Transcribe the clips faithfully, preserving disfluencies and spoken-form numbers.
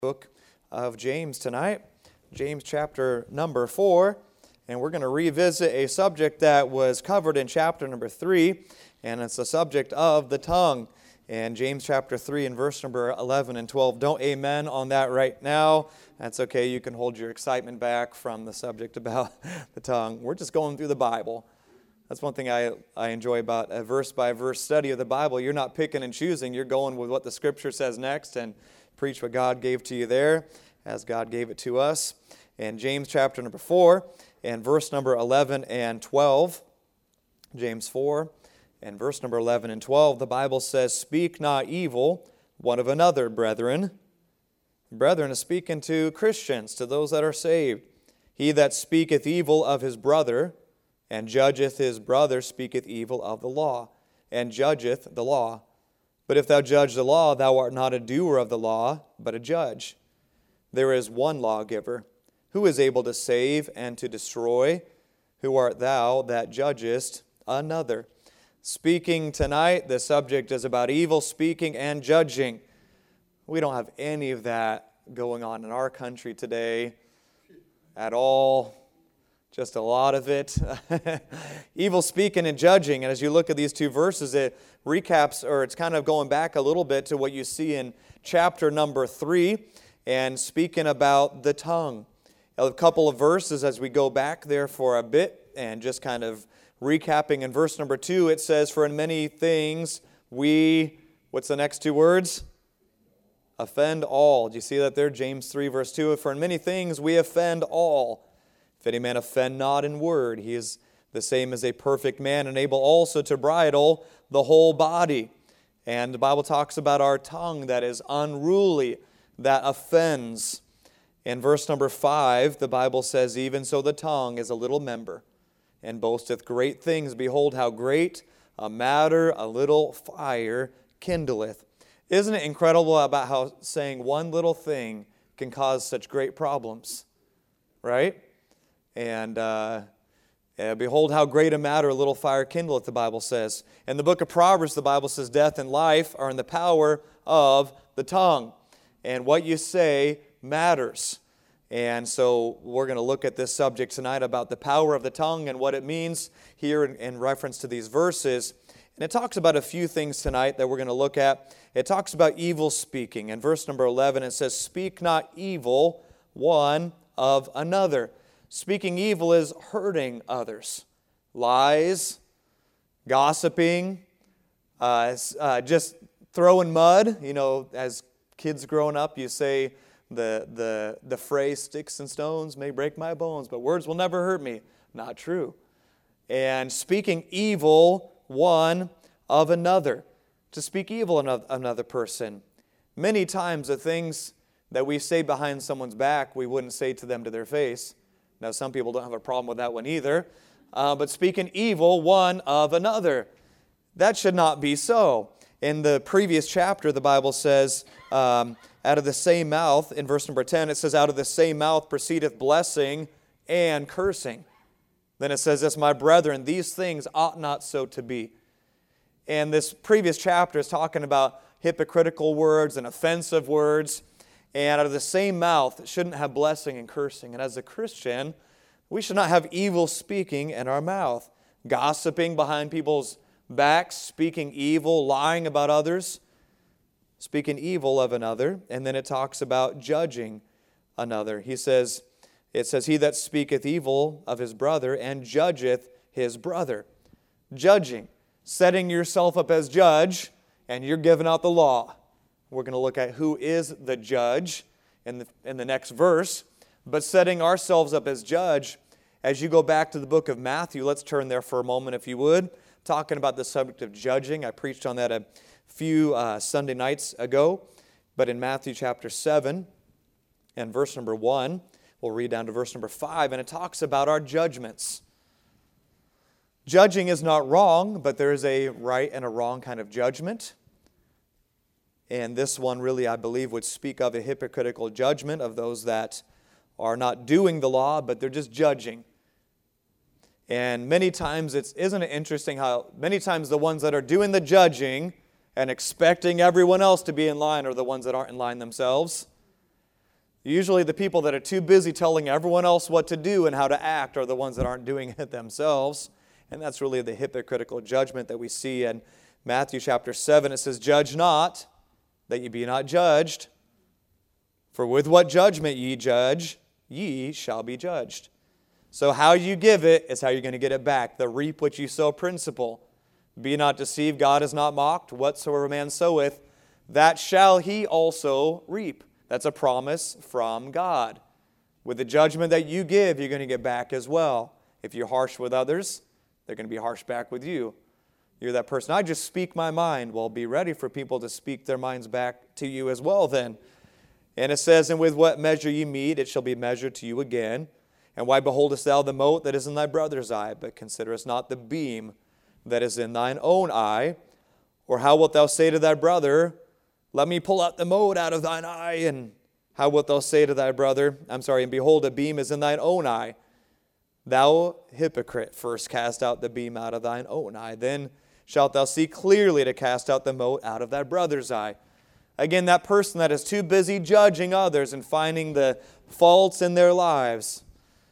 Book of James tonight, James chapter number four, and we're going to revisit a subject that was covered in chapter number three, and it's the subject of the tongue. And James chapter three and verse number eleven and twelve. Don't amen on that right now. That's okay. You can hold your excitement back from the subject about the tongue. We're just going through the Bible. That's one thing I, I enjoy about a verse-by-verse study of the Bible. You're not picking and choosing. You're going with what the Scripture says next and preach what God gave to you there as God gave it to us. And James chapter number four and verse number eleven and twelve. James four and verse number eleven and twelve, the Bible says, "Speak not evil one of another, brethren." Brethren is speaking to Christians, to those that are saved. "He that speaketh evil of his brother, and judgeth his brother, speaketh evil of the law, and judgeth the law. But if thou judge the law, thou art not a doer of the law, but a judge. There is one lawgiver, who is able to save and to destroy. Who art thou that judgest another?" Speaking tonight, the subject is about evil speaking and judging. We don't have any of that going on in our country today at all. Just a lot of it. Evil speaking and judging. And as you look at these two verses, it recaps, or it's kind of going back a little bit to what you see in chapter number three, and speaking about the tongue. A couple of verses as we go back there for a bit, and just kind of recapping in verse number two, it says, "For in many things we," what's the next two words? "Offend all." Do you see that there? James three verse two, "For in many things we offend all. If any man offend not in word, he is the same as a perfect man, and able also to bridle the whole body." And the Bible talks about our tongue that is unruly, that offends. In verse number five, the Bible says, "Even so the tongue is a little member, and boasteth great things. Behold, how great a matter a little fire kindleth." Isn't it incredible about how saying one little thing can cause such great problems? Right? And uh, uh, behold, how great a matter a little fire kindleth, the Bible says. In the book of Proverbs, the Bible says, "Death and life are in the power of the tongue." And what you say matters. And so we're going to look at this subject tonight about the power of the tongue and what it means here in, in reference to these verses. And it talks about a few things tonight that we're going to look at. It talks about evil speaking. In verse number eleven, it says, "Speak not evil one of another." Speaking evil is hurting others. Lies, gossiping, uh, uh, just throwing mud. You know, as kids growing up, you say the, the, the phrase, "Sticks and stones may break my bones, but words will never hurt me." Not true. And speaking evil one of another. To speak evil of another person. Many times the things that we say behind someone's back, we wouldn't say to them to their face. Now, some people don't have a problem with that one either. Uh, but speaking evil one of another, that should not be so. In the previous chapter, the Bible says, um, out of the same mouth, in verse number ten, it says, "Out of the same mouth proceedeth blessing and cursing." Then it says this, "My brethren, these things ought not so to be." And this previous chapter is talking about hypocritical words and offensive words. And out of the same mouth, it shouldn't have blessing and cursing. And as a Christian, we should not have evil speaking in our mouth. Gossiping behind people's backs, speaking evil, lying about others, speaking evil of another. And then it talks about judging another. He says, it says, "He that speaketh evil of his brother and judgeth his brother." Judging, setting yourself up as judge, and you're giving out the law. We're going to look at who is the judge in the, in the next verse. But setting ourselves up as judge, as you go back to the book of Matthew, let's turn there for a moment if you would. Talking about the subject of judging. I preached on that a few uh, Sunday nights ago. But in Matthew chapter seven and verse number one, we'll read down to verse number five, and it talks about our judgments. Judging is not wrong, but there is a right and a wrong kind of judgment. And this one really, I believe, would speak of a hypocritical judgment of those that are not doing the law, but they're just judging. And many times, it's isn't it interesting how many times the ones that are doing the judging and expecting everyone else to be in line are the ones that aren't in line themselves. Usually the people that are too busy telling everyone else what to do and how to act are the ones that aren't doing it themselves. And that's really the hypocritical judgment that we see in Matthew chapter seven. It says, "Judge not, that ye be not judged. For with what judgment ye judge, ye shall be judged." So how you give it is how you're going to get it back. The reap which you sow principle. "Be not deceived, God is not mocked. Whatsoever a man soweth, that shall he also reap." That's a promise from God. With the judgment that you give, you're going to get back as well. If you're harsh with others, they're going to be harsh back with you. You're that person, "I just speak my mind." Well, be ready for people to speak their minds back to you as well then. And it says, "And with what measure ye mete, it shall be measured to you again. And why beholdest thou the mote that is in thy brother's eye, but considerest not the beam that is in thine own eye? Or how wilt thou say to thy brother, Let me pull out the mote out of thine eye? And how wilt thou say to thy brother, I'm sorry, and behold, a beam is in thine own eye? Thou hypocrite, first cast out the beam out of thine own eye. Then shalt thou see clearly to cast out the mote out of thy brother's eye." Again, that person that is too busy judging others and finding the faults in their lives.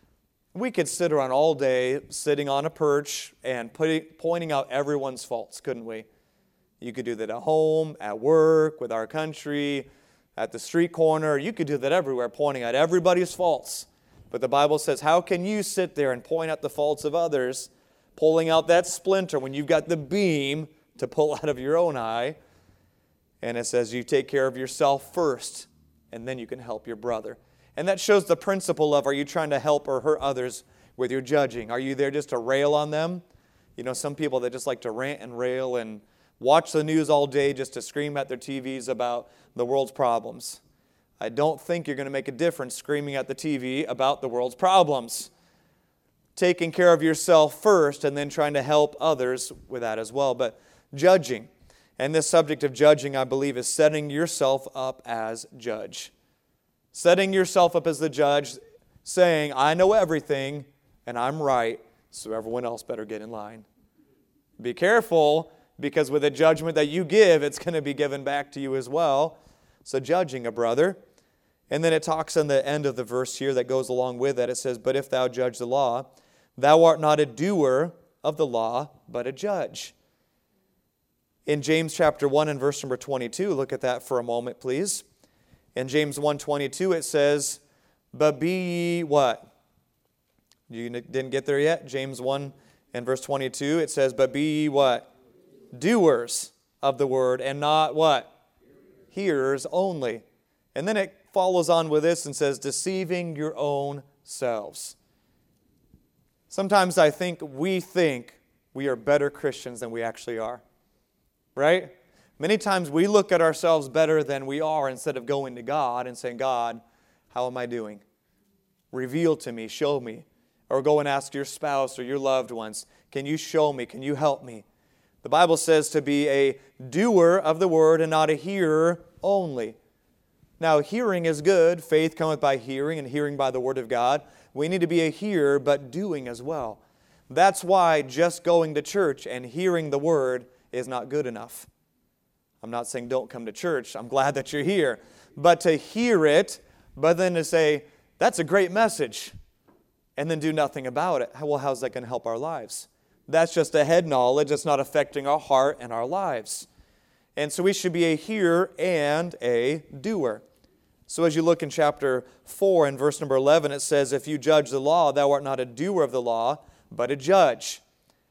We could sit around all day sitting on a perch and putting, pointing out everyone's faults, couldn't we? You could do that at home, at work, with our country, at the street corner. You could do that everywhere, pointing out everybody's faults. But the Bible says, how can you sit there and point out the faults of others, pulling out that splinter when you've got the beam to pull out of your own eye? And it says you take care of yourself first, and then you can help your brother. And that shows the principle of, are you trying to help or hurt others with your judging? Are you there just to rail on them? You know, some people that just like to rant and rail and watch the news all day just to scream at their T Vs about the world's problems. I don't think you're going to make a difference screaming at the T V about the world's problems. Taking care of yourself first and then trying to help others with that as well. But judging. And this subject of judging, I believe, is setting yourself up as judge. Setting yourself up as the judge, saying, I know everything and I'm right, so everyone else better get in line. Be careful, because with the judgment that you give, it's going to be given back to you as well. So judging a brother. And then it talks in the end of the verse here that goes along with that. It says, but if thou judge the law, thou art not a doer of the law, but a judge. In James chapter one and verse number twenty-two, look at that for a moment, please. In James one twenty-two, it says, but be ye what? You didn't get there yet? James one and verse twenty-two, it says, but be ye what? Doers of the word, and not what? Hearers only. And then it follows on with this and says, deceiving your own selves. Sometimes I think we think we are better Christians than we actually are. Right? Many times we look at ourselves better than we are instead of going to God and saying, God, how am I doing? Reveal to me, show me. Or go and ask your spouse or your loved ones, can you show me? Can you help me? The Bible says to be a doer of the word and not a hearer only. Now, hearing is good. Faith cometh by hearing, and hearing by the word of God. We need to be a hearer, but doing as well. That's why just going to church and hearing the word is not good enough. I'm not saying don't come to church. I'm glad that you're here. But to hear it, but then to say, that's a great message, and then do nothing about it. Well, how's that going to help our lives? That's just a head knowledge. It's not affecting our heart and our lives. And so we should be a hearer and a doer. So as you look in chapter four and verse number eleven, it says, if you judge the law, thou art not a doer of the law, but a judge.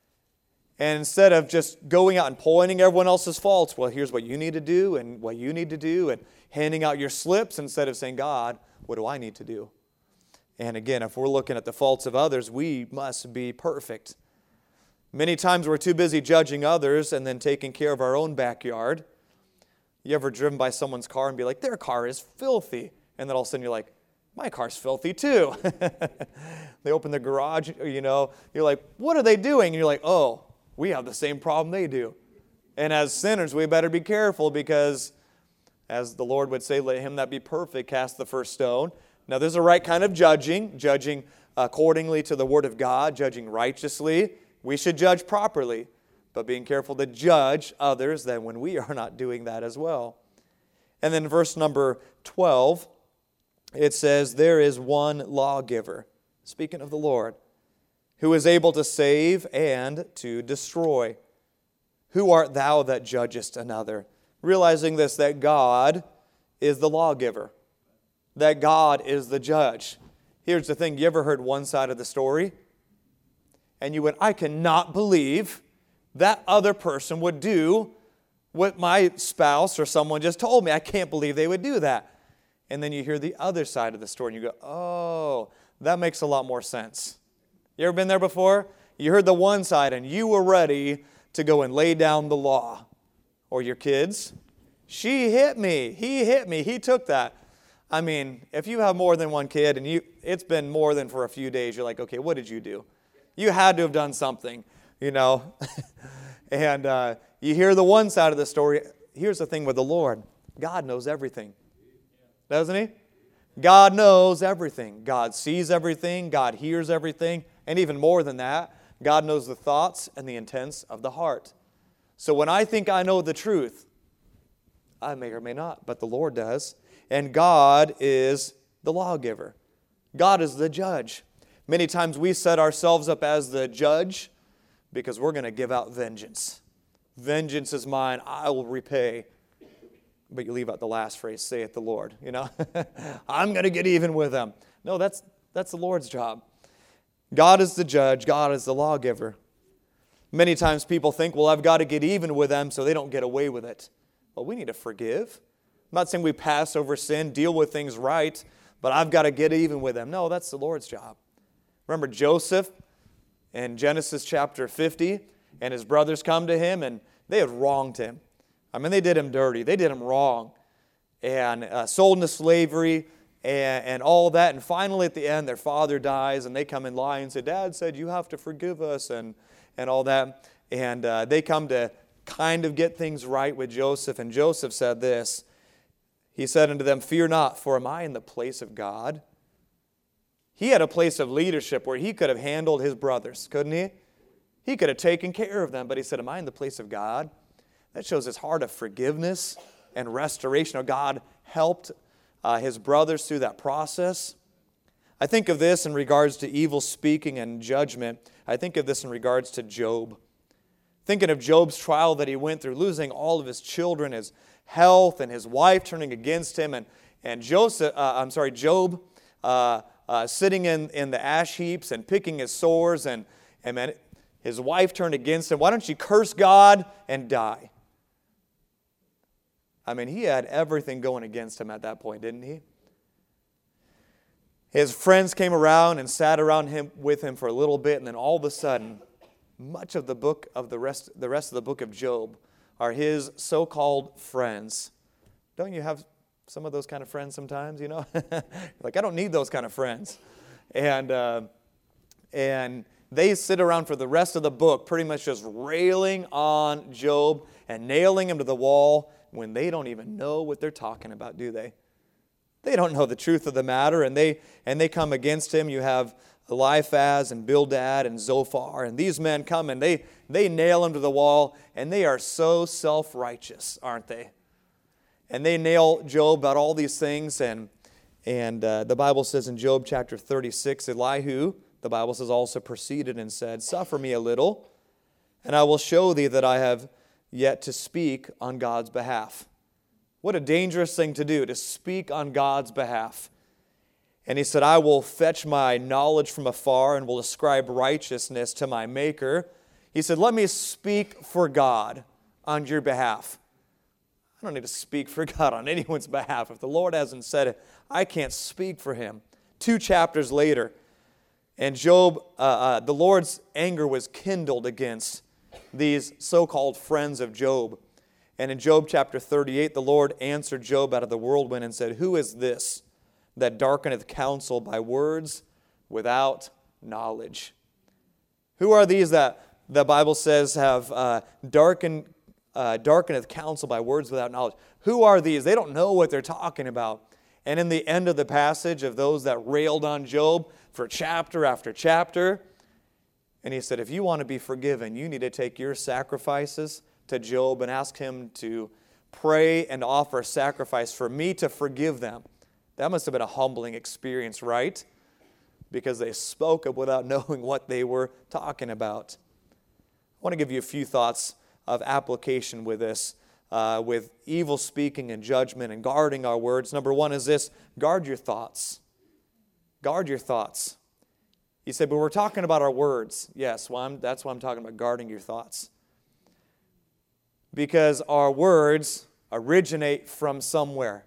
And instead of just going out and pointing everyone else's faults, well, here's what you need to do and what you need to do, and handing out your slips instead of saying, God, what do I need to do? And again, if we're looking at the faults of others, we must be perfect. Many times we're too busy judging others and then taking care of our own backyard. You ever driven by someone's car and be like, their car is filthy? And then all of a sudden you're like, my car's filthy too. They open the garage, you know, you're like, what are they doing? And you're like, oh, we have the same problem they do. And as sinners, we better be careful because, as the Lord would say, let him that be perfect cast the first stone. Now, there's a right kind of judging, judging accordingly to the Word of God, judging righteously. We should judge properly, but being careful to judge others then when we are not doing that as well. And then verse number twelve, it says, there is one lawgiver, speaking of the Lord, who is able to save and to destroy. Who art thou that judgest another? Realizing this, that God is the lawgiver, that God is the judge. Here's the thing, you ever heard one side of the story? And you went, I cannot believe that other person would do what my spouse or someone just told me. I can't believe they would do that. And then you hear the other side of the story and you go, oh, that makes a lot more sense. You ever been there before? You heard the one side and you were ready to go and lay down the law. Or your kids, she hit me, he hit me, he took that. I mean, if you have more than one kid and you it's been more than for a few days, you're like, okay, what did you do? You had to have done something, you know. and uh, you hear the one side of the story. Here's the thing with the Lord. God knows everything. Doesn't He? God knows everything. God sees everything. God hears everything. And even more than that, God knows the thoughts and the intents of the heart. So when I think I know the truth, I may or may not, but the Lord does. And God is the lawgiver. God is the judge. Many times we set ourselves up as the judge because we're going to give out vengeance. Vengeance is mine, I will repay. But you leave out the last phrase, saith the Lord. You know, I'm going to get even with them. No, that's that's the Lord's job. God is the judge. God is the lawgiver. Many times people think, well, I've got to get even with them so they don't get away with it. Well, we need to forgive. I'm not saying we pass over sin, deal with things right, but I've got to get even with them. No, that's the Lord's job. Remember Joseph in Genesis chapter fifty, and his brothers come to him, and they had wronged him. I mean, they did him dirty. They did him wrong. And uh, sold into slavery and, and all that. And finally, at the end, their father dies, and they come and lie and say, Dad said you have to forgive us and, and all that. And uh, they come to kind of get things right with Joseph. And Joseph said this. He said unto them, fear not, for am I in the place of God? He had a place of leadership where he could have handled his brothers, couldn't he? He could have taken care of them, but he said, am I in the place of God? That shows his heart of forgiveness and restoration. God helped uh, his brothers through that process. I think of this in regards to evil speaking and judgment. I think of this in regards to Job. Thinking of Job's trial that he went through, losing all of his children, his health, and his wife turning against him, and and Joseph, uh, I'm sorry, Job uh, uh, sitting in, in the ash heaps and picking his sores, and and man, his wife turned against him. Why don't you curse God and die? I mean, he had everything going against him at that point, didn't he? His friends came around and sat around him with him for a little bit, and then all of a sudden, much of the book of the rest, the rest of the book of Job are his so-called friends. Don't you have some of those kind of friends sometimes? You know, like I don't need those kind of friends, and uh, and they sit around for the rest of the book, pretty much just railing on Job and nailing him to the wall when they don't even know what they're talking about, do they? They don't know the truth of the matter, and they and they come against him. You have Eliphaz and Bildad and Zophar, and these men come and they, they nail him to the wall, and they are so self-righteous, aren't they? And they nail Job about all these things, and, and uh, the Bible says in Job chapter thirty-six, Elihu, the Bible says, also proceeded and said, suffer me a little, and I will show thee that I have yet to speak on God's behalf. What a dangerous thing to do, to speak on God's behalf. And he said, I will fetch my knowledge from afar and will ascribe righteousness to my Maker. He said, let me speak for God on your behalf. I don't need to speak for God on anyone's behalf. If the Lord hasn't said it, I can't speak for him. Two chapters later, and Job, uh, uh, the Lord's anger was kindled against these so-called friends of Job. And in Job chapter thirty-eight, the Lord answered Job out of the whirlwind and said, who is this that darkeneth counsel by words without knowledge? Who are these that the Bible says have uh, darkened, uh, darkeneth counsel by words without knowledge? Who are these? They don't know what they're talking about. And in the end of the passage of those that railed on Job for chapter after chapter, and he said, if you want to be forgiven, you need to take your sacrifices to Job and ask him to pray and offer a sacrifice for me to forgive them. That must have been a humbling experience, right? Because they spoke up without knowing what they were talking about. I want to give you a few thoughts of application with this, uh, with evil speaking and judgment and guarding our words. Number one is this: guard your thoughts. Guard your thoughts. You say, but we're talking about our words. Yes, well, I'm, that's why I'm talking about guarding your thoughts. Because our words originate from somewhere.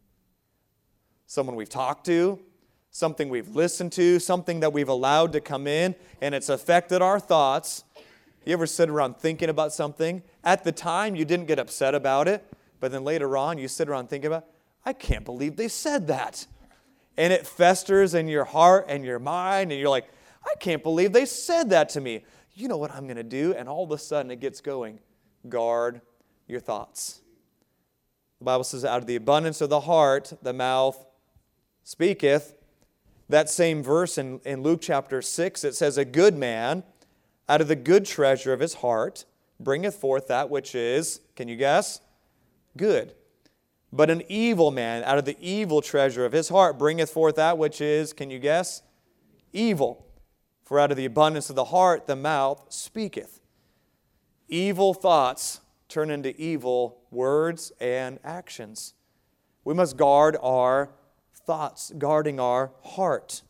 Someone we've talked to, something we've listened to, something that we've allowed to come in, and it's affected our thoughts. You ever sit around thinking about something? At the time, you didn't get upset about it, but then later on, you sit around thinking about, I can't believe they said that. And it festers in your heart and your mind, and you're like, I can't believe they said that to me. You know what I'm going to do? And all of a sudden, it gets going. Guard your thoughts. The Bible says, out of the abundance of the heart, the mouth speaketh. That same verse in, in Luke chapter six, it says, a good man out of the good treasure of his heart bringeth forth that which is, can you guess? Good. But an evil man out of the evil treasure of his heart bringeth forth that which is, can you guess? Evil. For out of the abundance of the heart the mouth speaketh. Evil thoughts turn into evil words and actions. We must guard our thoughts, guarding our heart.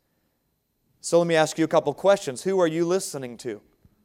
So let me ask you a couple questions. Who are you listening to?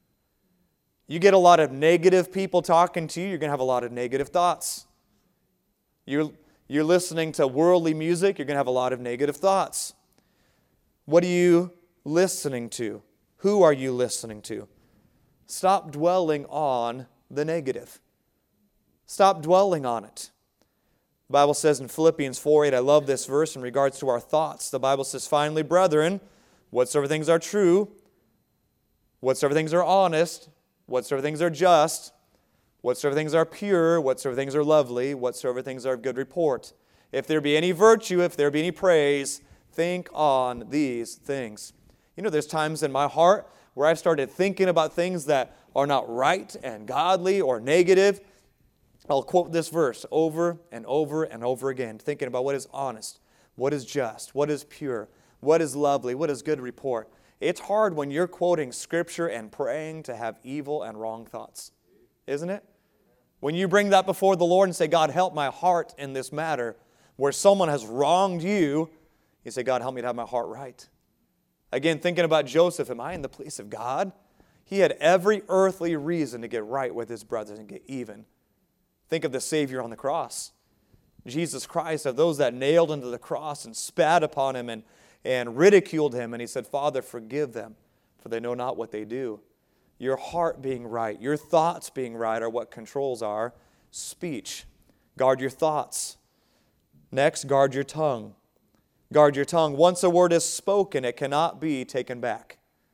You get a lot of negative people talking to you, you're going to have a lot of negative thoughts. You're, you're listening to worldly music, you're going to have a lot of negative thoughts. What are you listening to? Who are you listening to? Stop dwelling on the negative. Stop dwelling on it. The Bible says in Philippians four eight, I love this verse in regards to our thoughts. The Bible says, finally, brethren, whatsoever things are true, whatsoever things are honest, whatsoever things are just, whatsoever things are pure, whatsoever things are lovely, whatsoever things are of good report. If there be any virtue, if there be any praise, think on these things. You know, there's times in my heart where I've started thinking about things that are not right and godly or negative. I'll quote this verse over and over and over again, thinking about what is honest, what is just, what is pure, what is lovely, what is good report. It's hard when you're quoting Scripture and praying to have evil and wrong thoughts, isn't it? When you bring that before the Lord and say, God, help my heart in this matter, where someone has wronged you, you say, God, help me to have my heart right. Again, thinking about Joseph, am I in the place of God? He had every earthly reason to get right with his brothers and get even. Think of the Savior on the cross. Jesus Christ, of those that nailed him to the cross and spat upon him and, and ridiculed him. And he said, Father, forgive them, for they know not what they do. Your heart being right, your thoughts being right are what controls our speech. Guard your thoughts. Next, guard your tongue. Guard your tongue. Once a word is spoken, it cannot be taken back.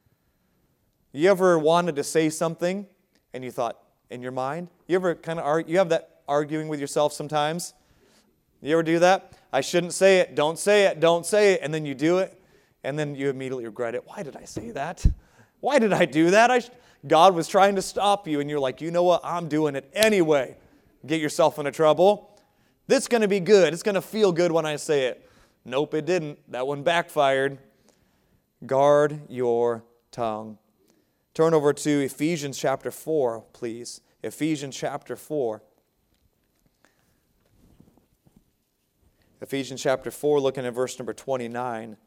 You ever wanted to say something and you thought in your mind? You ever kind of you have that arguing with yourself sometimes? You ever do that? I shouldn't say it. Don't say it. Don't say it. And then you do it, and then you immediately regret it. Why did I say that? Why did I do that? I sh- God was trying to stop you, and you're like, you know what? I'm doing it anyway. Get yourself into trouble. This is going to be good. It's going to feel good when I say it. Nope, it didn't. That one backfired. Guard your tongue. Turn over to Ephesians chapter four, please. Ephesians chapter four. Ephesians chapter four, looking at verse number twenty-nine.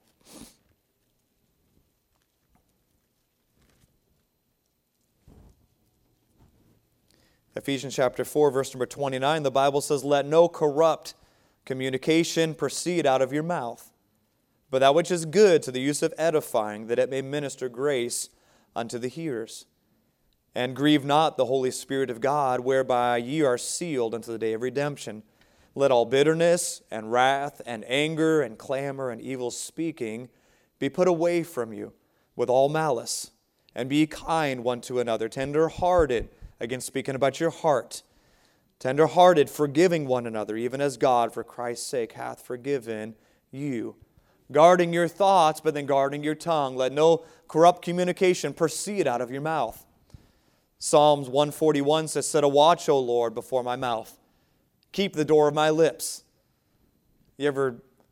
Ephesians chapter four, verse number twenty-nine, the Bible says, let no corrupt communication proceed out of your mouth, but that which is good to the use of edifying, that it may minister grace unto the hearers. And grieve not the Holy Spirit of God, whereby ye are sealed unto the day of redemption. Let all bitterness and wrath and anger and clamor and evil speaking be put away from you with all malice. And be kind one to another, tender-hearted, again speaking about your heart, tender-hearted, forgiving one another, even as God, for Christ's sake, hath forgiven you. Guarding your thoughts, but then guarding your tongue. Let no corrupt communication proceed out of your mouth. Psalms one forty-one says, set a watch, O Lord, before my mouth. Keep the door of my lips. You ever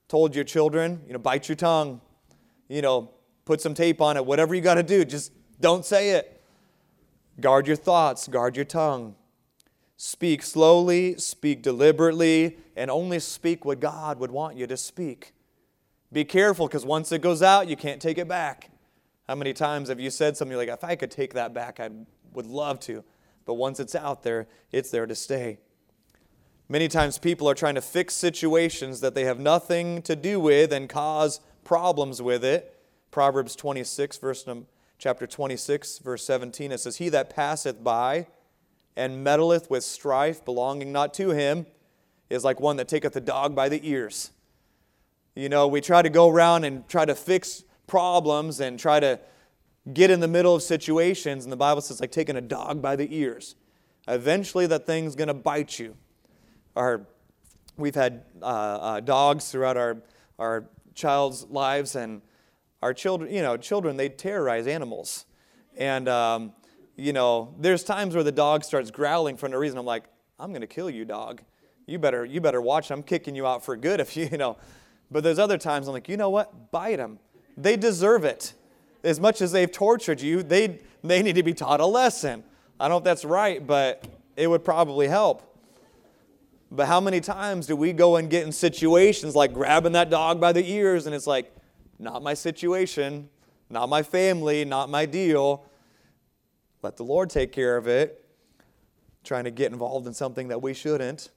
told your children, you know, bite your tongue, you know, put some tape on it, whatever you got to do, just don't say it. Guard your thoughts, guard your tongue. Speak slowly, speak deliberately, and only speak what God would want you to speak. Be careful, because once it goes out, you can't take it back. How many times have you said something like, if I could take that back, I would love to. But once it's out there, it's there to stay. Many times people are trying to fix situations that they have nothing to do with and cause problems with it. Proverbs twenty-six, verse num- chapter twenty-six, verse seventeen, it says, He that passeth by and meddleth with strife belonging not to him is like one that taketh a dog by the ears. You know, we try to go around and try to fix problems and try to get in the middle of situations, and the Bible says like taking a dog by the ears. Eventually that thing's going to bite you. Our, we've had uh, uh, dogs throughout our, our child's lives, and our children, you know, children, they terrorize animals. And, um, you know, there's times where the dog starts growling for no reason. I'm like, I'm going to kill you, dog. You better, you better watch. I'm kicking you out for good if you, you know. But there's other times I'm like, you know what? Bite them. They deserve it. As much as they've tortured you, they, they need to be taught a lesson. I don't know if that's right, but it would probably help. But how many times do we go and get in situations like grabbing that dog by the ears, and it's like, not my situation, not my family, not my deal. Let the Lord take care of it. Trying to get involved in something that we shouldn't.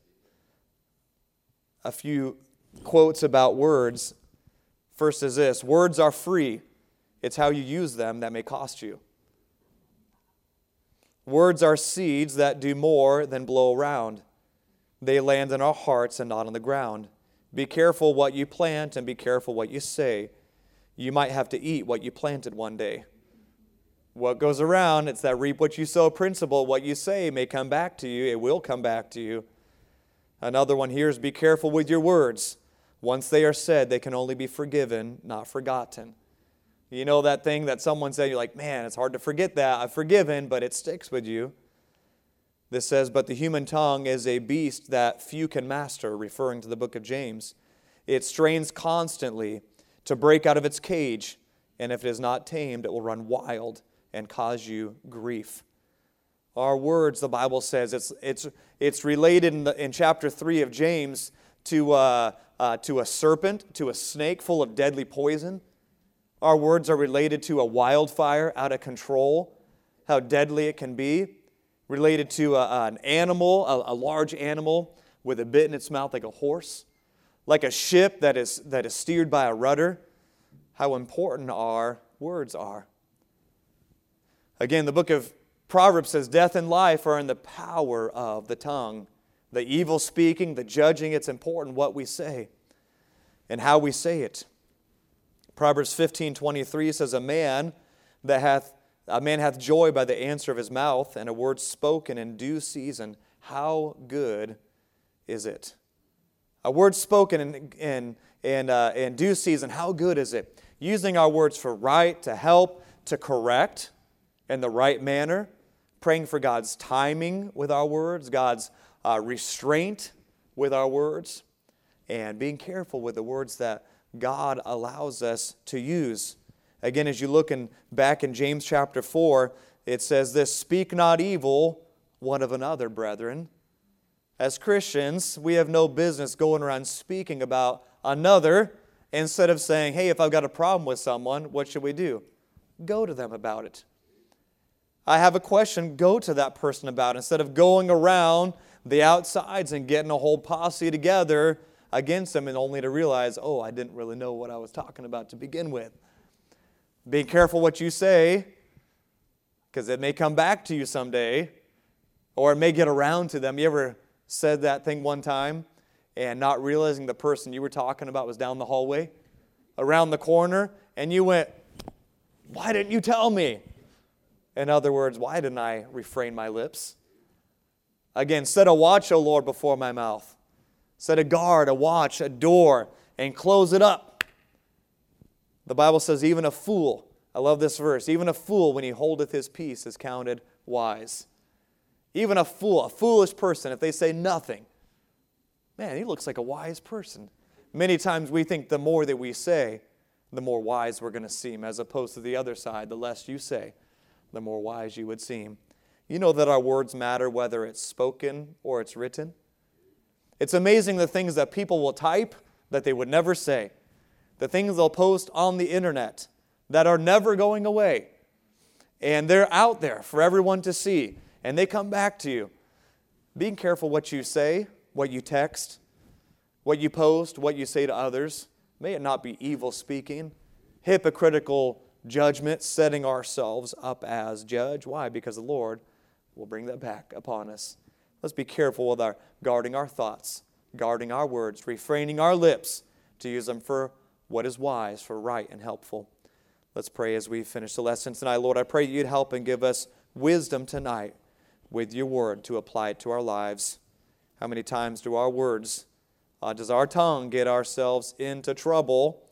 A few quotes about words. First is this: words are free. It's how you use them that may cost you. Words are seeds that do more than blow around. They land in our hearts and not on the ground. Be careful what you plant and be careful what you say. You might have to eat what you planted one day. What goes around, it's that reap what you sow principle. What you say may come back to you. It will come back to you. Another one here is be careful with your words. Once they are said, they can only be forgiven, not forgotten. You know that thing that someone said, you're like, man, it's hard to forget that. I've forgiven, but it sticks with you. This says, but the human tongue is a beast that few can master, referring to the book of James. It strains constantly to break out of its cage, and if it is not tamed, it will run wild and cause you grief. Our words, the Bible says, it's it's it's related in, the, in chapter three of James to, uh, uh, to a serpent, to a snake full of deadly poison. Our words are related to a wildfire out of control, how deadly it can be. Related to a, an animal, a, a large animal with a bit in its mouth like a horse. Like a ship that is, that is steered by a rudder. How important our words are. Again, the book of Proverbs says, death and life are in the power of the tongue. The evil speaking, the judging, it's important what we say and how we say it. Proverbs fifteen twenty-three says, A man that hath a man hath joy by the answer of his mouth, and a word spoken in due season. How good is it? A word spoken in in in, uh, in due season. How good is it? Using our words for right, to help, to correct in the right manner. Praying for God's timing with our words, God's uh, restraint with our words, and being careful with the words that God allows us to use. Again, as you look in, back in James chapter four, it says this, speak not evil one of another, brethren. As Christians, we have no business going around speaking about another instead of saying, hey, if I've got a problem with someone, what should we do? Go to them about it. I have a question, go to that person about it. Instead of going around the outsides and getting a whole posse together against them and only to realize, oh, I didn't really know what I was talking about to begin with. Be careful what you say, because it may come back to you someday, or it may get around to them. You ever said that thing one time and not realizing the person you were talking about was down the hallway, around the corner, and you went, why didn't you tell me? In other words, why didn't I refrain my lips? Again, set a watch, O Lord, before my mouth. Set a guard, a watch, a door, and close it up. The Bible says, even a fool, I love this verse, even a fool, when he holdeth his peace, is counted wise. Even a fool, a foolish person, if they say nothing, man, he looks like a wise person. Many times we think the more that we say, the more wise we're going to seem, as opposed to the other side. The less you say, the more wise you would seem. You know that our words matter whether it's spoken or it's written. It's amazing the things that people will type that they would never say. The things they'll post on the internet that are never going away. And they're out there for everyone to see. And they come back to you. Being careful what you say, what you text, what you post, what you say to others. May it not be evil speaking, hypocritical judgment, setting ourselves up as judge. Why? Because the Lord will bring that back upon us. Let's be careful with our guarding our thoughts, guarding our words, refraining our lips to use them for what is wise, for right and helpful. Let's pray as we finish the lesson tonight. Lord, I pray you'd help and give us wisdom tonight with your word to apply it to our lives. How many times do our words, uh, does our tongue get ourselves into trouble